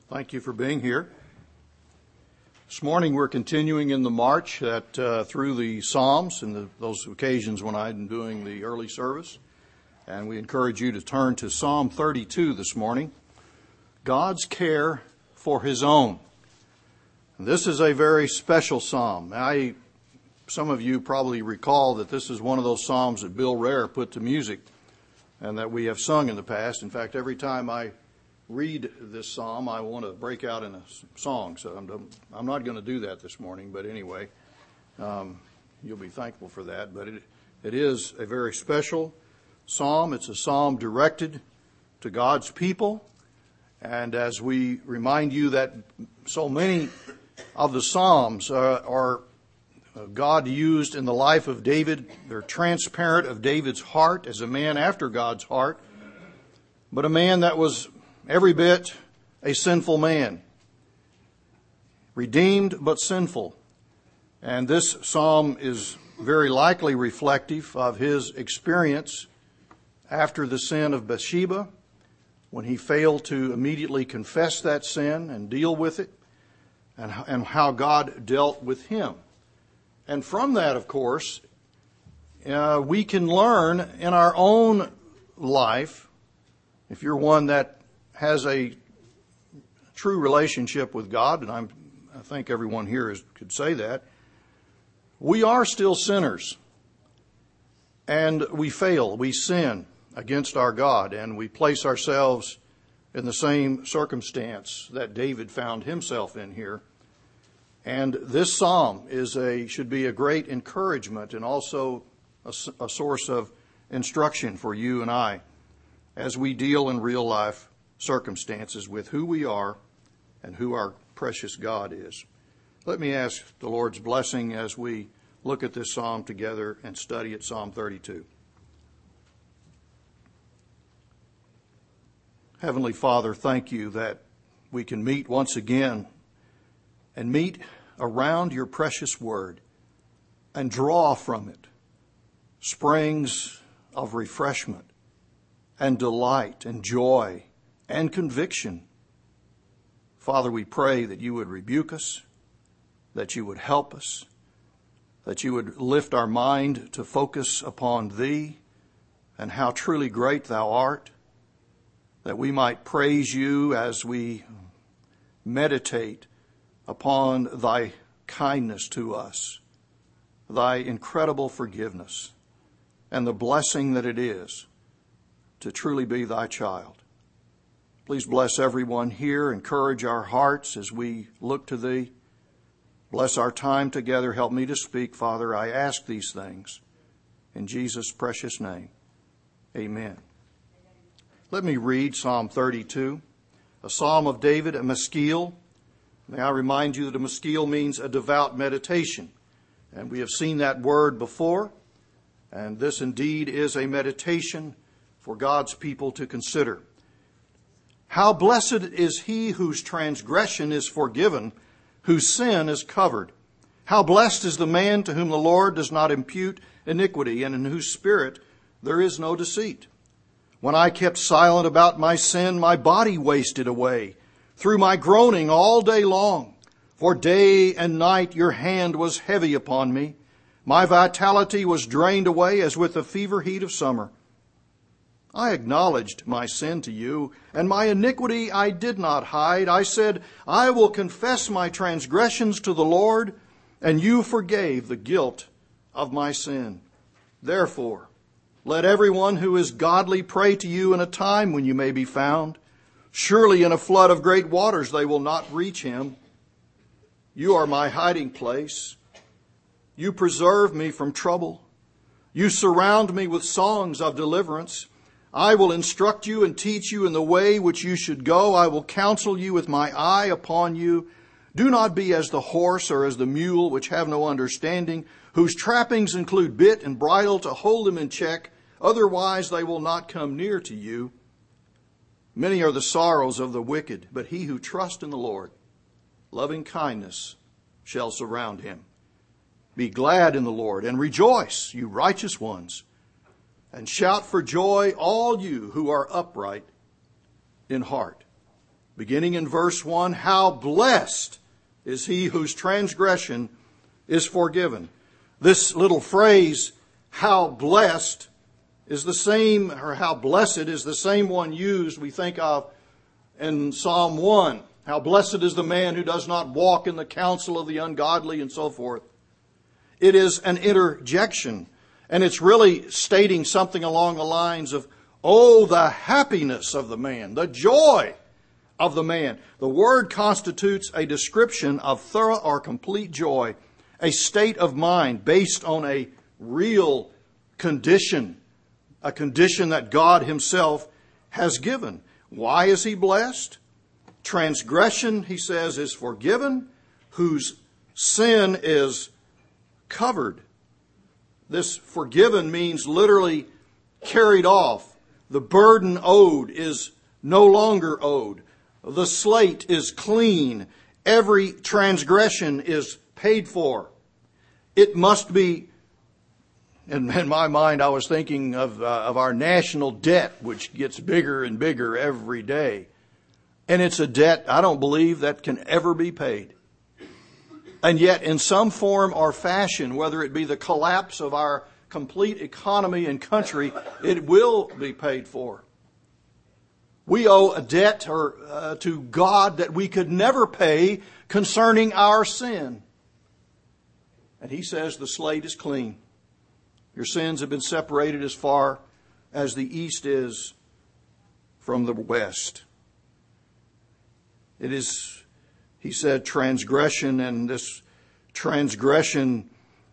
Thank you for being here. This morning we're continuing in the march through the Psalms and those occasions when I'm doing the early service. And we encourage you to turn to Psalm 32 this morning. God's care for His own. This is a very special psalm. Some of you probably recall that this is one of those psalms that Bill Rare put to music and that we have sung in the past. In fact, every time I read this psalm, I want to break out in a song. So I'm not going to do that this morning, but anyway, you'll be thankful for that. But it is a very special psalm. It's a psalm directed to God's people. And as we remind you that so many of the psalms are God used in the life of David, they're transparent of David's heart as a man after God's heart, but a man that was every bit a sinful man, redeemed but sinful. And this psalm is very likely reflective of his experience after the sin of Bathsheba, when he failed to immediately confess that sin and deal with it, and how God dealt with him. And from that, of course, we can learn in our own life, if you're one that has a true relationship with God, and I think everyone here could say that, we are still sinners. And we fail, we sin against our God, and we place ourselves in the same circumstance that David found himself in here. And this psalm should be a great encouragement and also a source of instruction for you and I as we deal in real life circumstances with who we are and who our precious God is. Let me ask the Lord's blessing as we look at this psalm together and study at Psalm 32. Heavenly Father, thank you that we can meet once again and meet around your precious word and draw from it springs of refreshment and delight and joy and conviction. Father, we pray that you would rebuke us, that you would help us, that you would lift our mind to focus upon thee and how truly great thou art, that we might praise you as we meditate upon thy kindness to us, thy incredible forgiveness, and the blessing that it is to truly be thy child. Please bless everyone here. Encourage our hearts as we look to thee. Bless our time together. Help me to speak, Father. I ask these things in Jesus' precious name. Amen. Let me read Psalm 32, a psalm of David, a maskil. May I remind you that a maskil means a devout meditation. And we have seen that word before. And this indeed is a meditation for God's people to consider. How blessed is he whose transgression is forgiven, whose sin is covered. How blessed is the man to whom the Lord does not impute iniquity, and in whose spirit there is no deceit. When I kept silent about my sin, my body wasted away through my groaning all day long. For day and night your hand was heavy upon me. My vitality was drained away as with the fever heat of summer. I acknowledged my sin to you, and my iniquity I did not hide. I said, I will confess my transgressions to the Lord, and you forgave the guilt of my sin. Therefore, let everyone who is godly pray to you in a time when you may be found. Surely in a flood of great waters they will not reach him. You are my hiding place. You preserve me from trouble. You surround me with songs of deliverance. I will instruct you and teach you in the way which you should go. I will counsel you with my eye upon you. Do not be as the horse or as the mule, which have no understanding, whose trappings include bit and bridle to hold them in check. Otherwise they will not come near to you. Many are the sorrows of the wicked, but he who trusts in the Lord, loving kindness shall surround him. Be glad in the Lord and rejoice, you righteous ones. And shout for joy, all you who are upright in heart. beginning in verse 1, how blessed is he whose transgression is forgiven. This little phrase, how blessed, is the same, or how blessed is the same one used, we think of in Psalm 1. How blessed is the man who does not walk in the counsel of the ungodly, and so forth. It is an interjection, and it's really stating something along the lines of, oh, the happiness of the man, the joy of the man. The word constitutes a description of thorough or complete joy, a state of mind based on a real condition, a condition that God Himself has given. Why is he blessed? Transgression, he says, is forgiven, whose sin is covered. This forgiven means literally carried off. The burden owed is no longer owed. The slate is clean. Every transgression is paid for. It must be, in my mind, I was thinking of our national debt, which gets bigger and bigger every day. And it's a debt, I don't believe, that can ever be paid. And yet, in some form or fashion, whether it be the collapse of our complete economy and country, it will be paid for. We owe a debt to God that we could never pay concerning our sin. And He says the slate is clean. Your sins have been separated as far as the east is from the west. It is, he said, transgression, and this transgression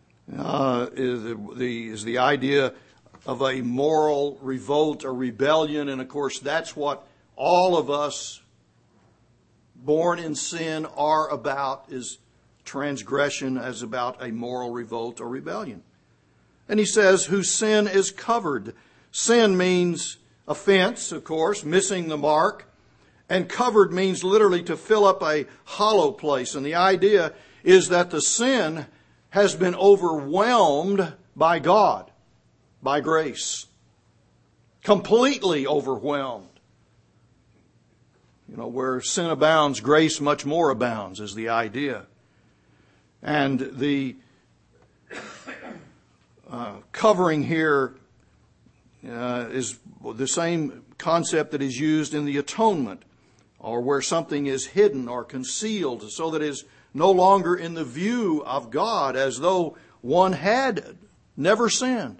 is the idea of a moral revolt or rebellion. And of course, that's what all of us born in sin are about, is transgression as about a moral revolt or rebellion. And he says, whose sin is covered. Sin means offense, of course, missing the mark. And covered means literally to fill up a hollow place. And the idea is that the sin has been overwhelmed by God, by grace. Completely overwhelmed. You know, where sin abounds, grace much more abounds is the idea. And the covering here is the same concept that is used in the atonement, or where something is hidden or concealed so that it is no longer in the view of God, as though one had never sinned.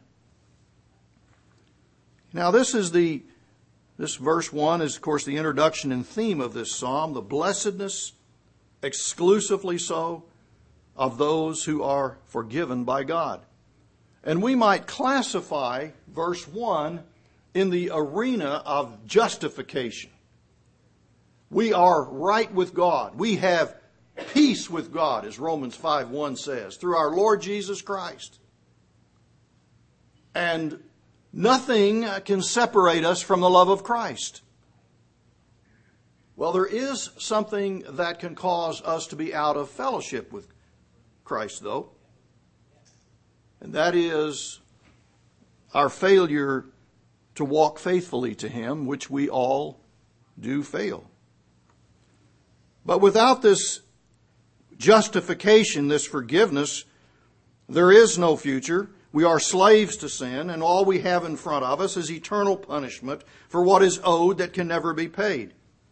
Now this verse 1 is, of course, the introduction and theme of this psalm, the blessedness, exclusively so, of those who are forgiven by God. And we might classify verse 1 in the arena of justification. We are right with God. We have peace with God, as Romans 5:1 says, through our Lord Jesus Christ. And nothing can separate us from the love of Christ. Well, there is something that can cause us to be out of fellowship with Christ, though. And that is our failure to walk faithfully to Him, which we all do fail. But without this justification, this forgiveness, there is no future. We are slaves to sin, and all we have in front of us is eternal punishment for what is owed that can never be paid.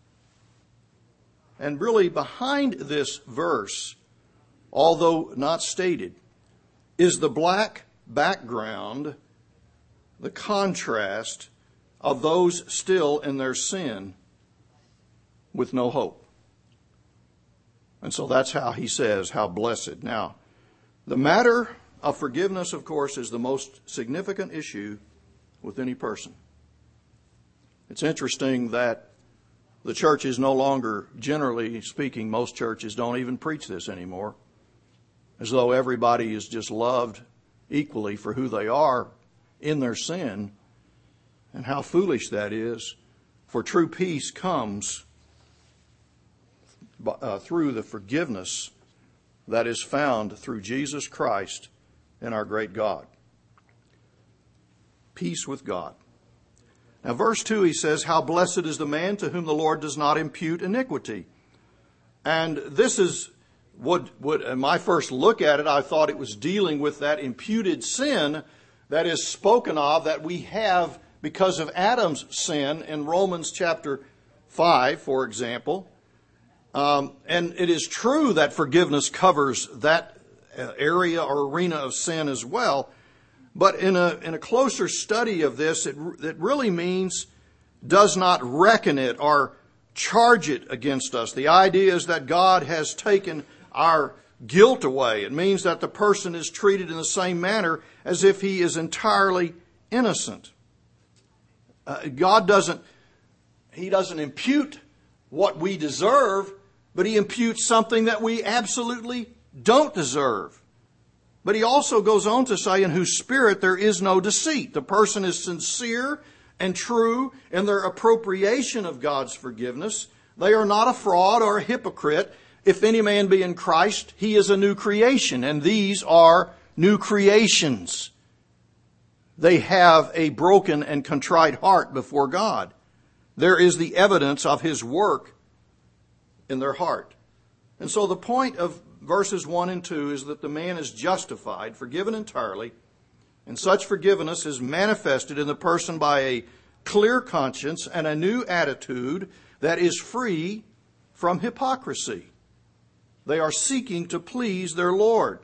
And really behind this verse, although not stated, is the black background, the contrast of those still in their sin with no hope. And so that's how he says, how blessed. Now, the matter of forgiveness, of course, is the most significant issue with any person. It's interesting that the church is no longer, generally speaking, most churches don't even preach this anymore, as though everybody is just loved equally for who they are in their sin, and how foolish that is. For true peace comes through the forgiveness that is found through Jesus Christ and our great God. Peace with God. Now, verse 2, he says, how blessed is the man to whom the Lord does not impute iniquity. And this is what in my first look at it, I thought it was dealing with that imputed sin that is spoken of, that we have because of Adam's sin in Romans chapter 5, for example. And it is true that forgiveness covers that area or arena of sin as well. But in a closer study of this, it really means does not reckon it or charge it against us. The idea is that God has taken our guilt away. It means that the person is treated in the same manner as if he is entirely innocent. God doesn't impute what we deserve, but he imputes something that we absolutely don't deserve. But he also goes on to say, in whose spirit there is no deceit. The person is sincere and true in their appropriation of God's forgiveness. They are not a fraud or a hypocrite. If any man be in Christ, he is a new creation, and these are new creations. They have a broken and contrite heart before God. There is the evidence of his work in their heart. And so the point of verses 1 and 2 is that the man is justified, forgiven entirely, and such forgiveness is manifested in the person by a clear conscience and a new attitude that is free from hypocrisy. They are seeking to please their Lord.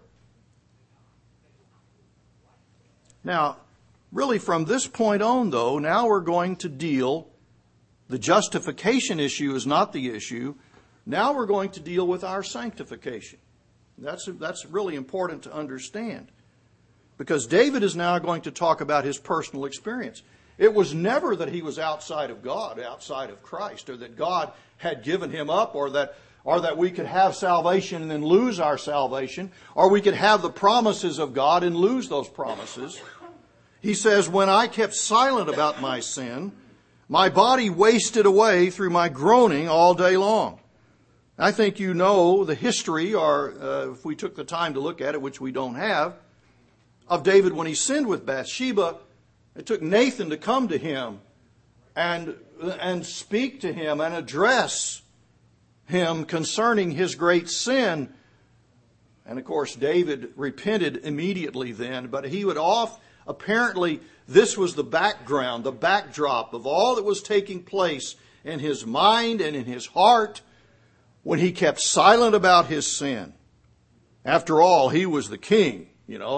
Now, really from this point on, though, now we're going to deal, the justification issue is not the issue. Now we're going to deal with our sanctification. That's really important to understand. Because David is now going to talk about his personal experience. It was never that he was outside of God, outside of Christ, or that God had given him up, or that we could have salvation and then lose our salvation, or we could have the promises of God and lose those promises. He says, when I kept silent about my sin, my body wasted away through my groaning all day long. I think you know the history, or if we took the time to look at it, which we don't have, of David when he sinned with Bathsheba. It took Nathan to come to him and speak to him and address him concerning his great sin. And of course, David repented immediately then, but he would apparently, this was the background, the backdrop of all that was taking place in his mind and in his heart when he kept silent about his sin. After all, he was the king,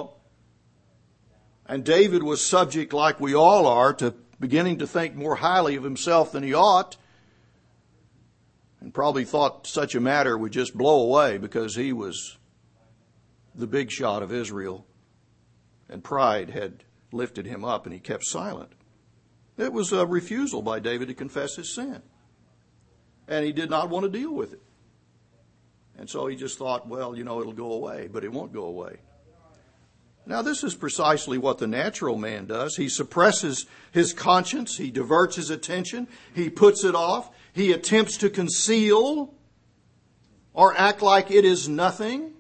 And David was subject, like we all are, to beginning to think more highly of himself than he ought. And probably thought such a matter would just blow away because he was the big shot of Israel. And pride had lifted him up and he kept silent. It was a refusal by David to confess his sin. And he did not want to deal with it. And so he just thought, well, it'll go away, but it won't go away. Now, this is precisely what the natural man does. He suppresses his conscience. He diverts his attention. He puts it off. He attempts to conceal or act like it is nothing.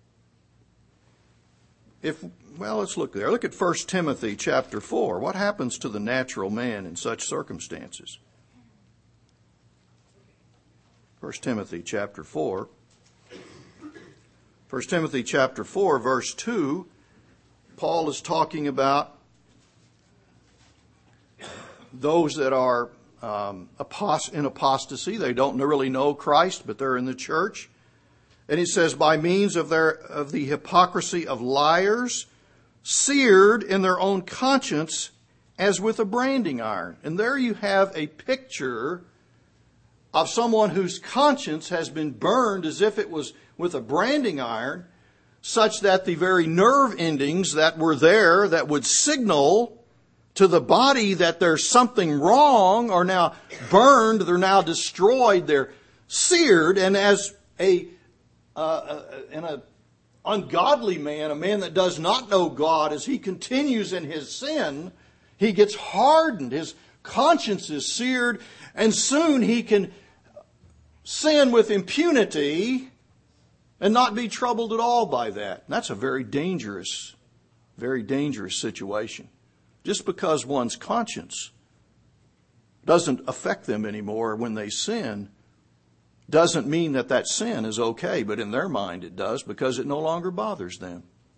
Let's look there. Look at 1 Timothy chapter 4. What happens to the natural man in such circumstances? 1 Timothy chapter 4. 1 Timothy chapter 4, verse 2, Paul is talking about those that are in apostasy. They don't really know Christ, but they're in the church. And he says, by means of the hypocrisy of liars, seared in their own conscience as with a branding iron. And there you have a picture of someone whose conscience has been burned as if it was with a branding iron, such that the very nerve endings that were there that would signal to the body that there's something wrong are now burned, they're now destroyed, they're seared, and as an ungodly man, a man that does not know God, as he continues in his sin, he gets hardened, his conscience is seared, and soon he can sin with impunity and not be troubled at all by that. That's a very dangerous situation. Just because one's conscience doesn't affect them anymore when they sin, doesn't mean that that sin is okay, but in their mind it does, because it no longer bothers them.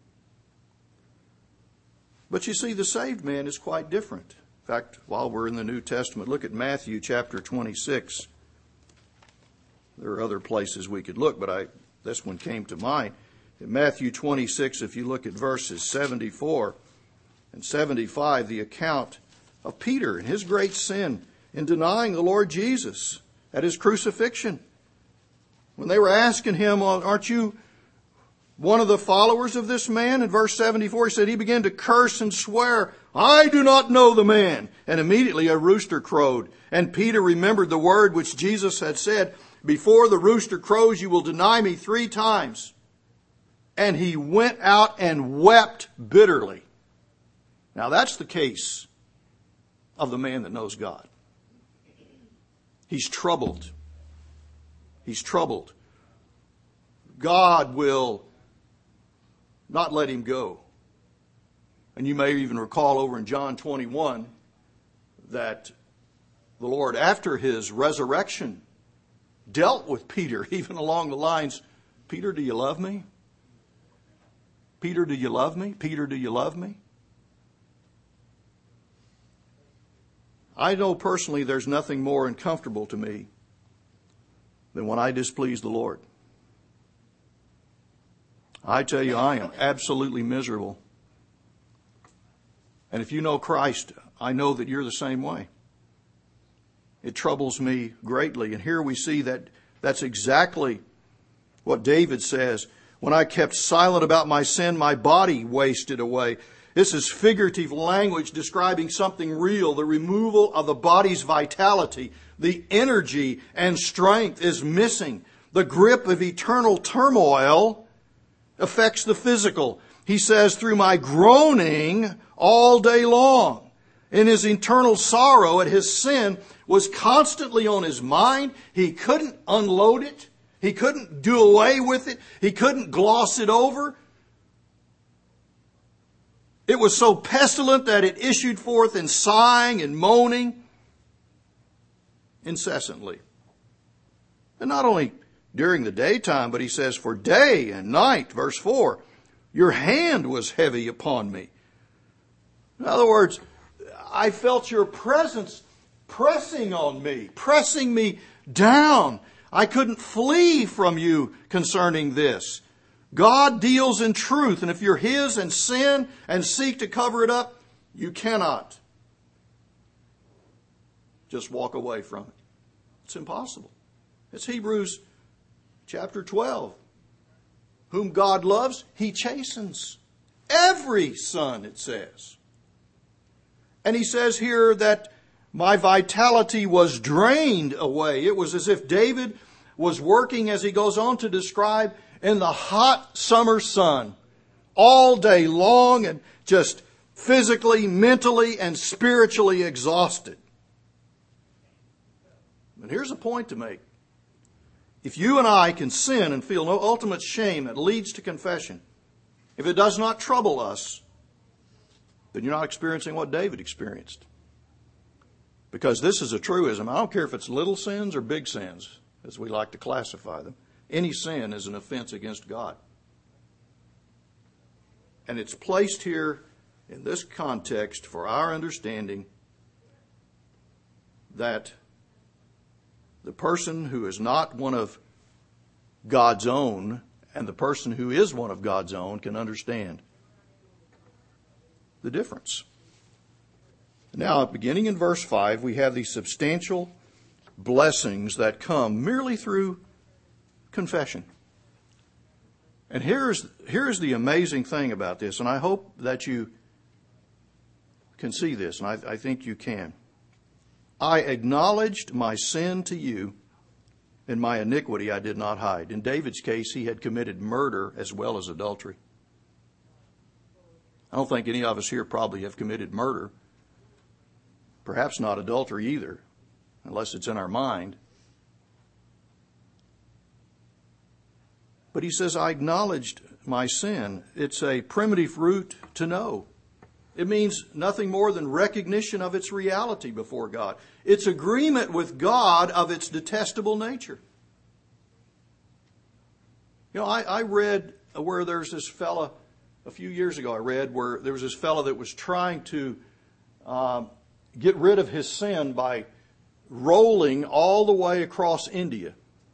But you see, the saved man is quite different. In fact, while we're in the New Testament, look at Matthew chapter 26. There are other places we could look, but this one came to mind. In Matthew 26, if you look at verses 74 and 75, the account of Peter and his great sin in denying the Lord Jesus at his crucifixion. When they were asking him, aren't you one of the followers of this man? In verse 74, he said, he began to curse and swear, I do not know the man. And immediately a rooster crowed. And Peter remembered the word which Jesus had said, before the rooster crows, you will deny me 3 times. And he went out and wept bitterly. Now that's the case of the man that knows God. He's troubled. He's troubled. God will not let him go. And you may even recall over in John 21 that the Lord, after his resurrection, dealt with Peter, even along the lines, Peter, do you love me? Peter, do you love me? Peter, do you love me? I know personally there's nothing more uncomfortable to me than when I displease the Lord. I tell you, I am absolutely miserable. And if you know Christ, I know that you're the same way. It troubles me greatly. And here we see that that's exactly what David says. When I kept silent about my sin, my body wasted away. This is figurative language describing something real, the removal of the body's vitality. The energy and strength is missing. The grip of eternal turmoil affects the physical. He says, through my groaning all day long. In his eternal sorrow at his sin was constantly on his mind. He couldn't unload it. He couldn't do away with it. He couldn't gloss it over. It was so pestilent that it issued forth in sighing and moaning incessantly. And not only during the daytime, but he says, for day and night, verse 4, your hand was heavy upon me. In other words, I felt your presence pressing on me, pressing me down. I couldn't flee from you concerning this. God deals in truth, and if you're his and sin and seek to cover it up, you cannot just walk away from it. It's impossible. It's Hebrews chapter 12. Whom God loves, he chastens. Every son, it says. And he says here that my vitality was drained away. It was as if David was working, as he goes on to describe, in the hot summer sun all day long and just physically, mentally, and spiritually exhausted. But here's a point to make. If you and I can sin and feel no ultimate shame that leads to confession, if it does not trouble us, then you're not experiencing what David experienced. Because this is a truism. I don't care if it's little sins or big sins, as we like to classify them. Any sin is an offense against God. And it's placed here in this context for our understanding that the person who is not one of God's own and the person who is one of God's own can understand the difference. Now, beginning in verse 5, we have these substantial blessings that come merely through confession. And here's the amazing thing about this, and I hope that you can see this, and I think you can. I acknowledged my sin to you, and my iniquity I did not hide. In David's case, he had committed murder as well as adultery. I don't think any of us here probably have committed murder. Perhaps not adultery either, unless it's in our mind. But he says, I acknowledged my sin. It's a primitive root to know. It means nothing more than recognition of its reality before God. It's agreement with God of its detestable nature. You know, I read where there's this fella, a few years ago I read where there was this fella that was trying to get rid of his sin by rolling all the way across India.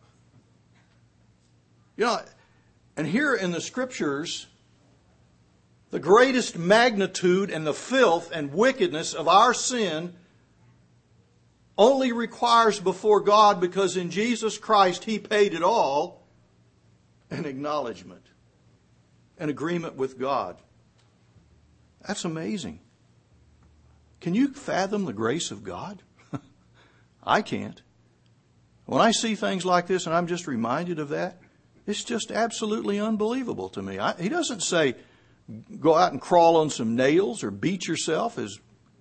You know, and here in the Scriptures, the greatest magnitude and the filth and wickedness of our sin only requires before God, because in Jesus Christ He paid it all, an acknowledgement, an agreement with God. That's amazing. Can you fathom the grace of God? I can't. When I see things like this and I'm just reminded of that, it's just absolutely unbelievable to me. He doesn't say, go out and crawl on some nails or beat yourself, as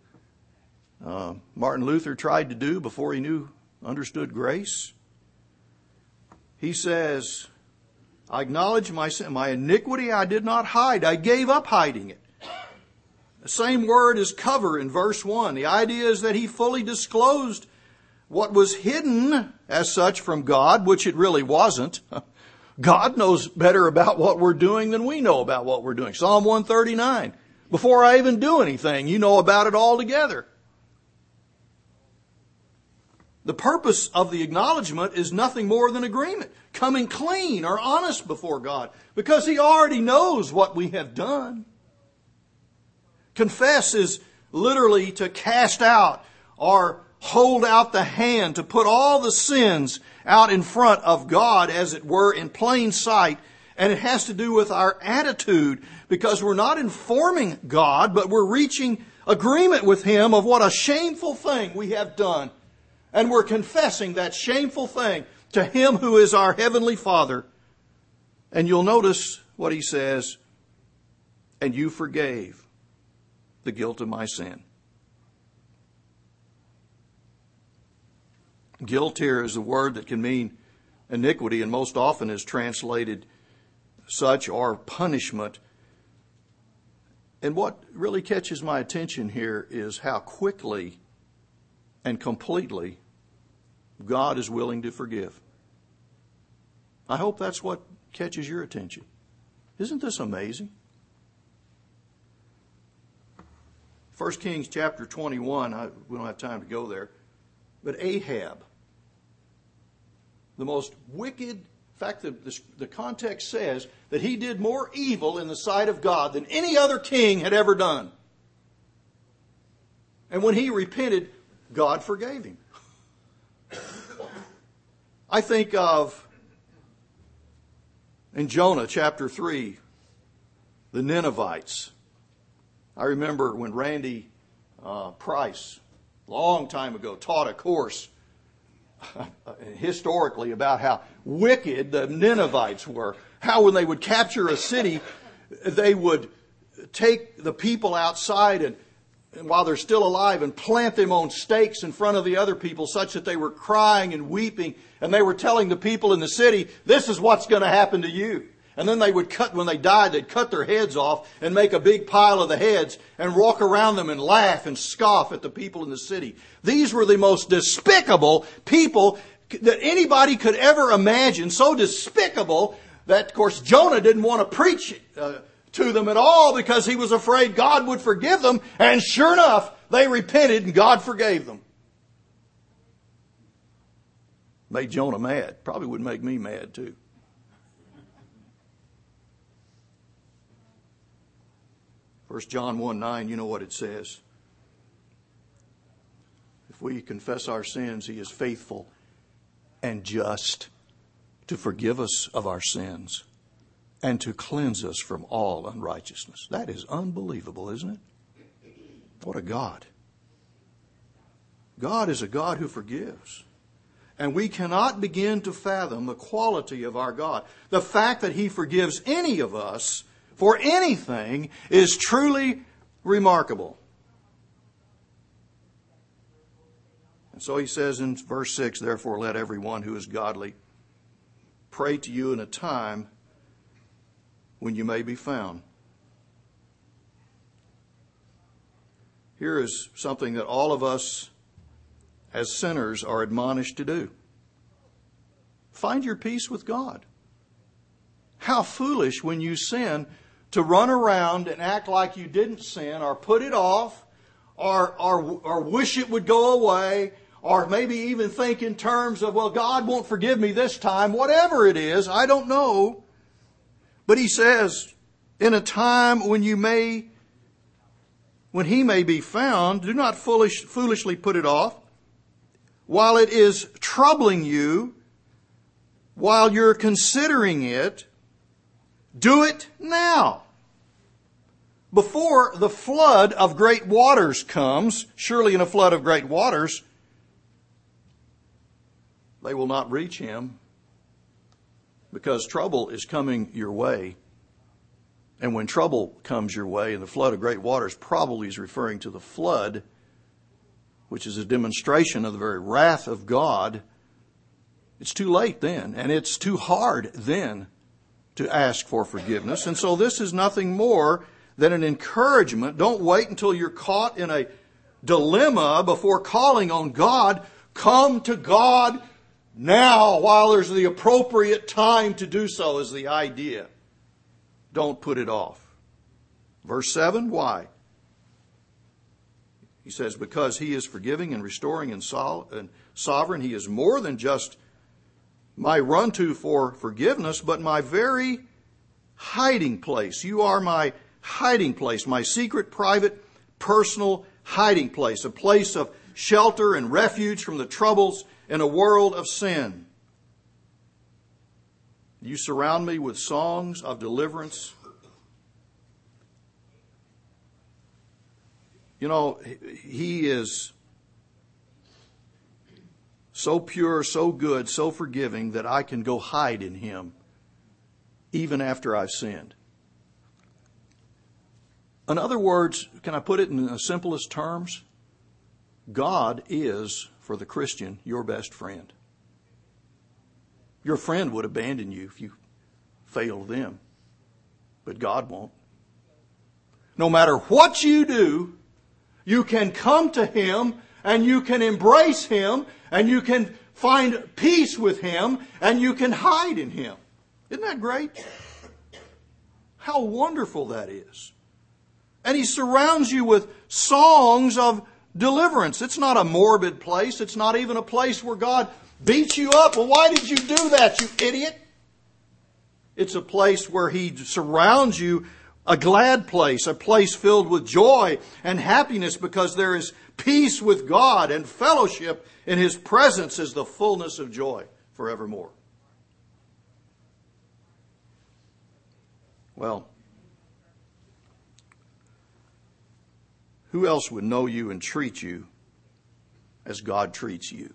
Martin Luther tried to do before he understood grace. He says, I acknowledge my sin, my iniquity I did not hide. I gave up hiding it. The same word as cover in verse 1. The idea is that he fully disclosed what was hidden as such from God, which it really wasn't. God knows better about what we're doing than we know about what we're doing. Psalm 139. Before I even do anything, you know about it altogether. The purpose of the acknowledgement is nothing more than agreement. Coming clean or honest before God. Because He already knows what we have done. Confess is literally to cast out or hold out the hand, to put all the sins out in front of God, as it were, in plain sight. And it has to do with our attitude, because we're not informing God, but we're reaching agreement with Him of what a shameful thing we have done. And we're confessing that shameful thing to Him who is our Heavenly Father. And you'll notice what He says, and you forgave the guilt of my sin. Guilt here is a word that can mean iniquity, and most often is translated such, or punishment. And what really catches my attention here is how quickly and completely God is willing to forgive. I hope that's what catches your attention. Isn't this amazing? 1 Kings chapter 21, we don't have time to go there, but Ahab, the most wicked, in fact, the context says that he did more evil in the sight of God than any other king had ever done. And when he repented, God forgave him. I think of, in Jonah chapter 3, the Ninevites. I remember when Randy Price, a long time ago, taught a course historically about how wicked the Ninevites were. How when they would capture a city, they would take the people outside and while they're still alive and plant them on stakes in front of the other people, such that they were crying and weeping, and they were telling the people in the city, this is what's going to happen to you. And then they would when they died, they'd cut their heads off and make a big pile of the heads and walk around them and laugh and scoff at the people in the city. These were the most despicable people that anybody could ever imagine. So despicable that, of course, Jonah didn't want to preach to them at all, because he was afraid God would forgive them. And sure enough, they repented and God forgave them. Made Jonah mad. Probably would make me mad too. First John 1:9, you know what it says. If we confess our sins, He is faithful and just to forgive us of our sins and to cleanse us from all unrighteousness. That is unbelievable, isn't it? What a God. God is a God who forgives. And we cannot begin to fathom the quality of our God. The fact that He forgives any of us for anything is truly remarkable. And so He says in verse 6, therefore let everyone who is godly pray to you in a time when you may be found. here is something that all of us as sinners are admonished to do. Find your peace with God. How foolish when you sin to run around and act like you didn't sin, or put it off, or wish it would go away, or maybe even think in terms of, well, God won't forgive me this time. Whatever it is, I don't know. But he says, in a time when He may be found, do not foolishly put it off. While it is troubling you, while you're considering it, do it now. Before the flood of great waters comes, surely in a flood of great waters, they will not reach him, because trouble is coming your way. And when trouble comes your way, and the flood of great waters probably is referring to the flood, which is a demonstration of the very wrath of God, it's too late then, and it's too hard then to ask for forgiveness. And so this is nothing more than an encouragement. Don't wait until you're caught in a dilemma before calling on God. Come to God now while there's the appropriate time to do so, is the idea. Don't put it off. Verse 7, why? He says, because He is forgiving and restoring and sovereign. He is more than just my run-to for forgiveness, but my very hiding place. You are my hiding place, my secret, private, personal hiding place, a place of shelter and refuge from the troubles in a world of sin. You surround me with songs of deliverance. You know, He is so pure, so good, so forgiving that I can go hide in Him even after I've sinned. In other words, can I put it in the simplest terms? God is, for the Christian, your best friend. Your friend would abandon you if you failed them, but God won't. No matter what you do, you can come to Him and you can embrace Him and you can find peace with Him and you can hide in Him. Isn't that great? How wonderful that is. And He surrounds you with songs of deliverance. It's not a morbid place. It's not even a place where God beats you up. Well, why did you do that, you idiot? It's a place where He surrounds you, a glad place, a place filled with joy and happiness, because there is peace with God, and fellowship in His presence is the fullness of joy forevermore. Well, who else would know you and treat you as God treats you?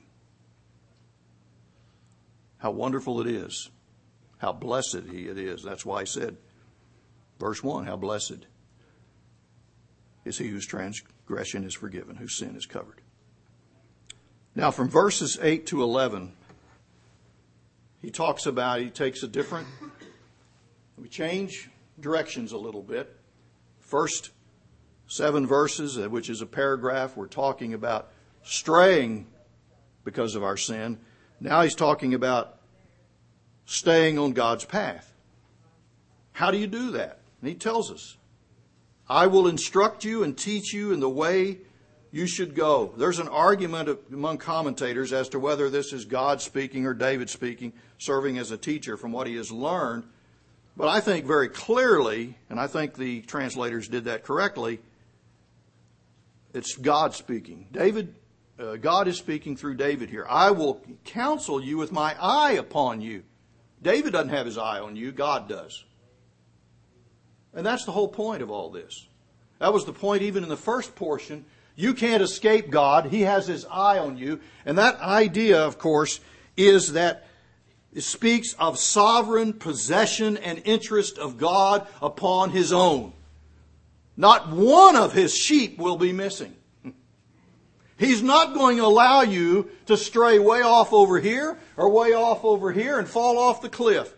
How wonderful it is. How blessed it is. That's why He said, verse 1, how blessed is he whose transgression is forgiven, whose sin is covered. Now from verses 8 to 11, he takes a different, we change directions a little bit. First 7 verses, which is a paragraph, we're talking about straying because of our sin. Now he's talking about staying on God's path. How do you do that? And he tells us, I will instruct you and teach you in the way you should go. There's an argument among commentators as to whether this is God speaking or David speaking, serving as a teacher from what he has learned. But I think very clearly, and I think the translators did that correctly, it's God speaking. God is speaking through David here. I will counsel you with my eye upon you. David doesn't have his eye on you. God does. And that's the whole point of all this. That was the point even in the first portion. You can't escape God. He has His eye on you. And that idea, of course, is that it speaks of sovereign possession and interest of God upon His own. Not one of His sheep will be missing. He's not going to allow you to stray way off over here or way off over here and fall off the cliff.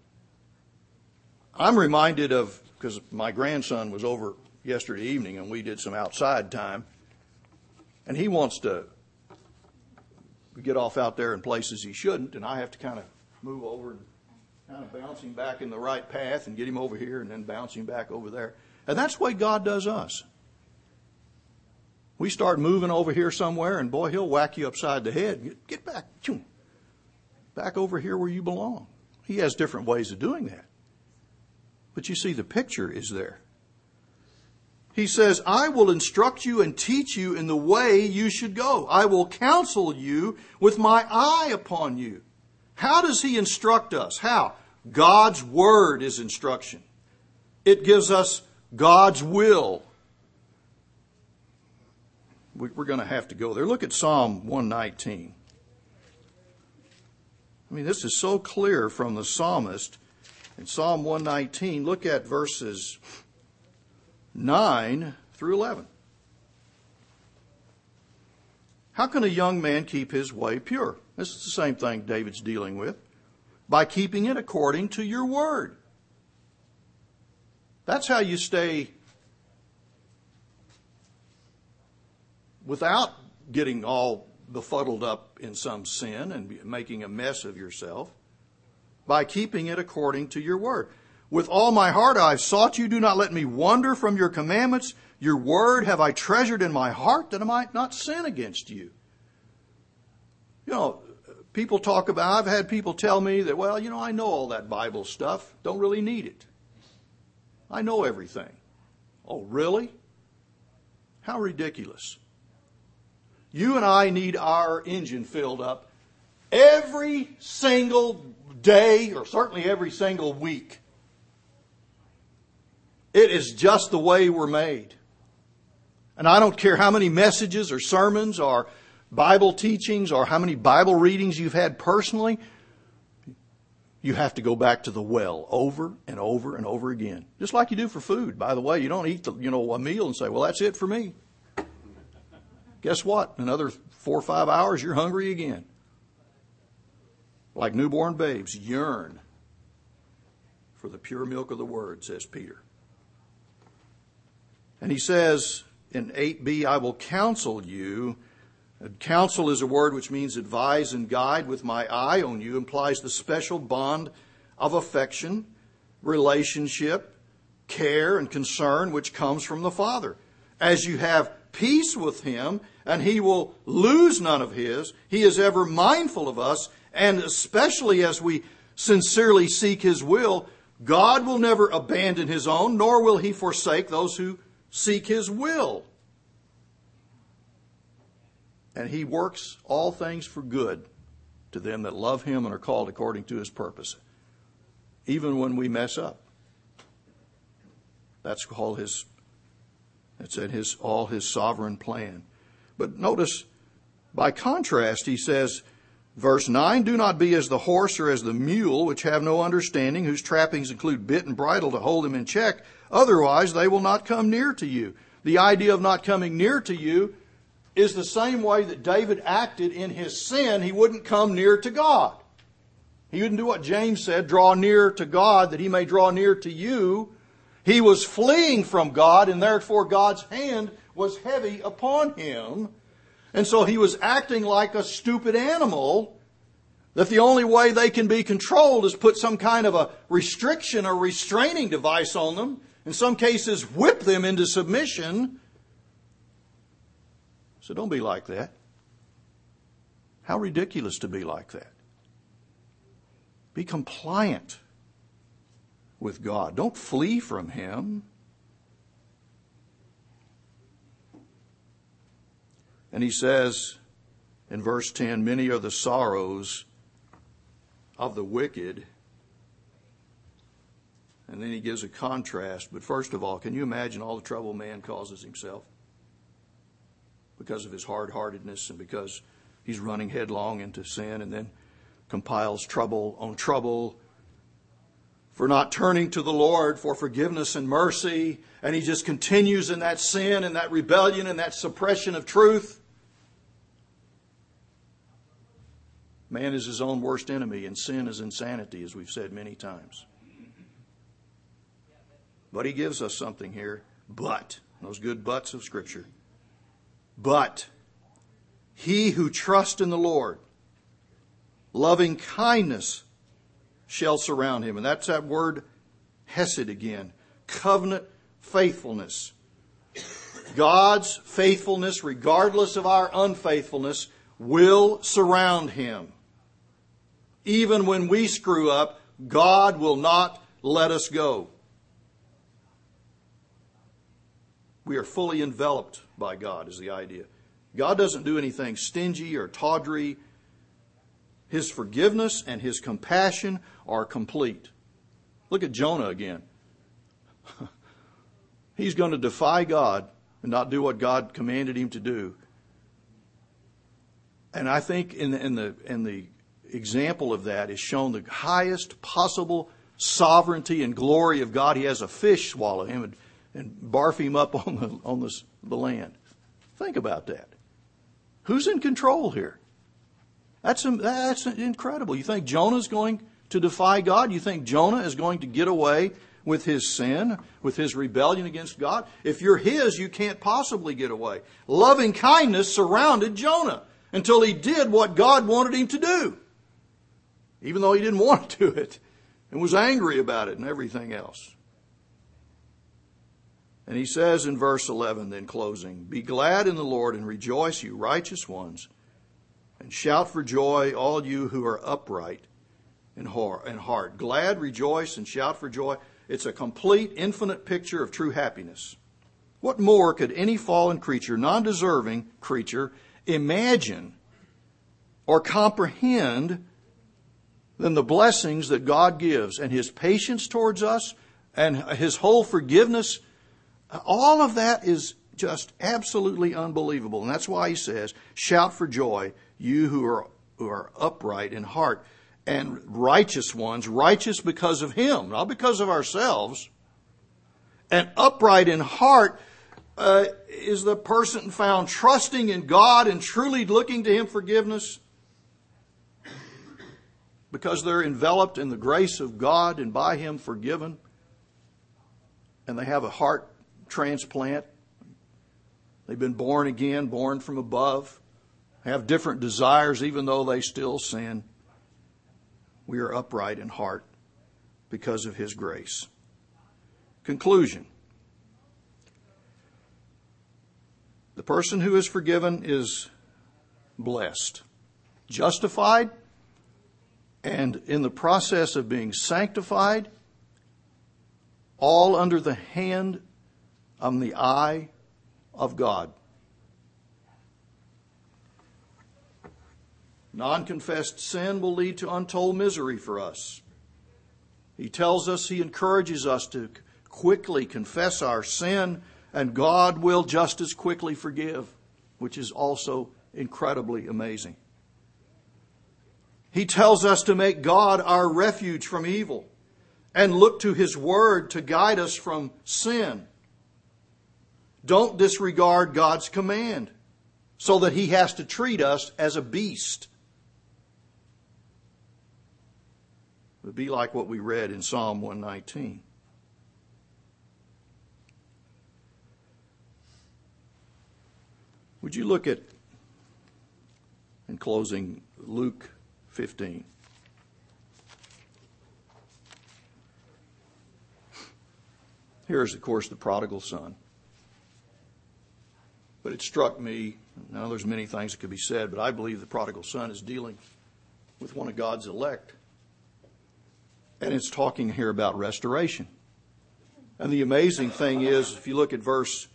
I'm reminded of, because my grandson was over yesterday evening and we did some outside time. And he wants to get off out there in places he shouldn't, and I have to kind of move over and kind of bounce him back in the right path and get him over here and then bounce him back over there. And that's the way God does us. We start moving over here somewhere, and boy, he'll whack you upside the head. Get back, back over here where you belong. He has different ways of doing that. But you see, the picture is there. He says, I will instruct you and teach you in the way you should go. I will counsel you with my eye upon you. How does he instruct us? How? God's word is instruction. It gives us God's will. We're going to have to go there. Look at Psalm 119. I mean, this is so clear from the psalmist. In Psalm 119, look at verses 9 through 11. How can a young man keep his way pure? This is the same thing David's dealing with. By keeping it according to your word. That's how you stay without getting all befuddled up in some sin and making a mess of yourself. By keeping it according to your word. With all my heart I have sought you. Do not let me wander from your commandments. Your word have I treasured in my heart that I might not sin against you. You know, people talk about, I've had people tell me that, well, you know, I know all that Bible stuff. Don't really need it. I know everything. Oh, really? How ridiculous. You and I need our engine filled up every single day, or certainly every single week. It is just the way we're made. And I don't care how many messages or sermons or Bible teachings or how many Bible readings you've had personally, you have to go back to the well over and over and over again. Just like you do for food. By the way, you don't eat a meal and say, well, that's it for me. Guess what? Another 4 or 5 hours, you're hungry again. Like newborn babes, yearn for the pure milk of the word, says Peter. And he says in 8b, I will counsel you. Counsel is a word which means advise and guide. With my eye on you implies the special bond of affection, relationship, care, and concern which comes from the Father. As you have peace with him, and he will lose none of his. He is ever mindful of us, and especially as we sincerely seek his will, God will never abandon his own, nor will he forsake those who seek his will. And he works all things for good to them that love him and are called according to his purpose. Even when we mess up. That's called all his sovereign plan. But notice, by contrast, he says, verse 9, do not be as the horse or as the mule, which have no understanding, whose trappings include bit and bridle to hold them in check. Otherwise, they will not come near to you. The idea of not coming near to you is the same way that David acted in his sin. He wouldn't come near to God. He wouldn't do what James said, draw near to God that he may draw near to you. He was fleeing from God, and therefore God's hand was heavy upon him. And so he was acting like a stupid animal, that the only way they can be controlled is put some kind of a restriction or restraining device on them. In some cases, whip them into submission. So don't be like that. How ridiculous to be like that. Be compliant with God. Don't flee from him. And he says in verse 10, many are the sorrows of the wicked. And then he gives a contrast. But first of all, can you imagine all the trouble man causes himself? Because of his hard-heartedness and because he's running headlong into sin, and then compiles trouble on trouble for not turning to the Lord for forgiveness and mercy. And he just continues in that sin and that rebellion and that suppression of truth. Man is his own worst enemy, and sin is insanity, as we've said many times. But he gives us something here. But, those good buts of Scripture. But He who trusts in the Lord, loving kindness shall surround him. And that's that word hesed again. Covenant faithfulness. God's faithfulness, regardless of our unfaithfulness, will surround him. Even when we screw up, God will not let us go. We are fully enveloped by God, is the idea. God doesn't do anything stingy or tawdry. His forgiveness and His compassion are complete. Look at Jonah again. He's going to defy God and not do what God commanded him to do. And I think in the example of that is shown the highest possible sovereignty and glory of God. He has a fish swallow him and barf him up on the land. Think about that. Who's in control here? That's incredible. You think Jonah's going to defy God? You think Jonah is going to get away with his sin, with his rebellion against God? If you're his, you can't possibly get away. Loving kindness surrounded Jonah until he did what God wanted him to do, even though he didn't want to do it and was angry about it and everything else. And he says in verse 11, then closing, be glad in the Lord and rejoice, you righteous ones, and shout for joy, all you who are upright in heart. Glad, rejoice, and shout for joy. It's a complete, infinite picture of true happiness. What more could any fallen creature, non-deserving creature, imagine or comprehend than the blessings that God gives and His patience towards us and His whole forgiveness? All of that is just absolutely unbelievable. And that's why he says, shout for joy, you who are upright in heart, and righteous ones, righteous because of Him, not because of ourselves. And upright in heart is the person found trusting in God and truly looking to Him for forgiveness because they're enveloped in the grace of God and by Him forgiven. And they have a heart transplant. They've been born again, born from above, have different desires even though they still sin. We are upright in heart because of His grace. Conclusion. The person who is forgiven is blessed, justified, and in the process of being sanctified, all under the hand of the eye of God. Non-confessed sin will lead to untold misery for us. He tells us, He encourages us to quickly confess our sin, and God will just as quickly forgive, which is also incredibly amazing. He tells us to make God our refuge from evil and look to His Word to guide us from sin. Don't disregard God's command so that He has to treat us as a beast. It would be like what we read in Psalm 119. Would you look at, in closing, Luke 15. Here is, of course, the prodigal son. But it struck me, now there's many things that could be said, but I believe the prodigal son is dealing with one of God's elect. And it's talking here about restoration. And the amazing thing is, if you look at verse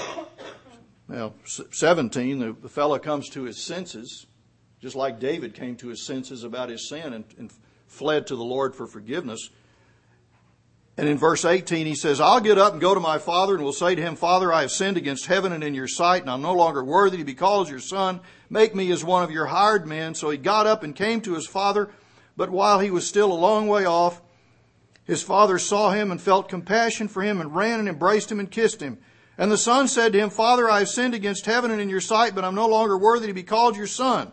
17, the fellow comes to his senses, just like David came to his senses about his sin and fled to the Lord for forgiveness. And in verse 18 he says, I'll get up and go to my father and will say to him, Father, I have sinned against heaven and in your sight, and I'm no longer worthy to be called your son. Make me as one of your hired men. So he got up and came to his father. But while he was still a long way off, his father saw him and felt compassion for him and ran and embraced him and kissed him. And the son said to him, Father, I have sinned against heaven and in your sight, but I'm no longer worthy to be called your son.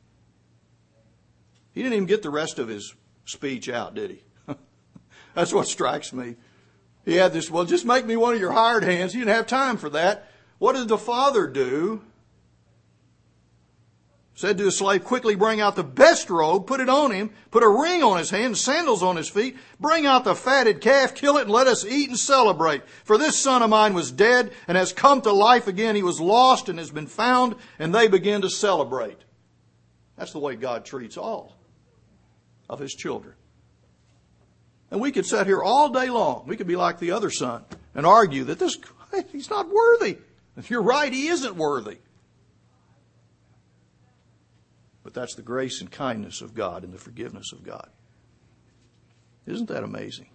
He didn't even get the rest of his speech out, did he? That's what strikes me. He had this, well, just make me one of your hired hands. He didn't have time for that. What did the father do? said to his slave, quickly bring out the best robe, put it on him, put a ring on his hand, sandals on his feet, bring out the fatted calf, kill it, and let us eat and celebrate. For this son of mine was dead and has come to life again. He was lost and has been found, and they begin to celebrate. That's the way God treats all of his children. And we could sit here all day long. We could be like the other son and argue that he's not worthy. If you're right, he isn't worthy. But that's the grace and kindness of God and the forgiveness of God. Isn't that amazing?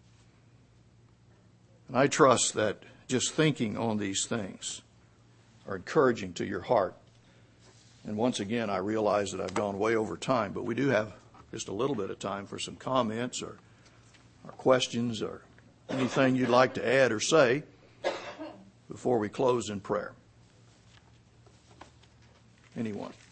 And I trust that just thinking on these things are encouraging to your heart. And once again, I realize that I've gone way over time, but we do have just a little bit of time for some comments or questions or anything you'd like to add or say before we close in prayer. Anyone?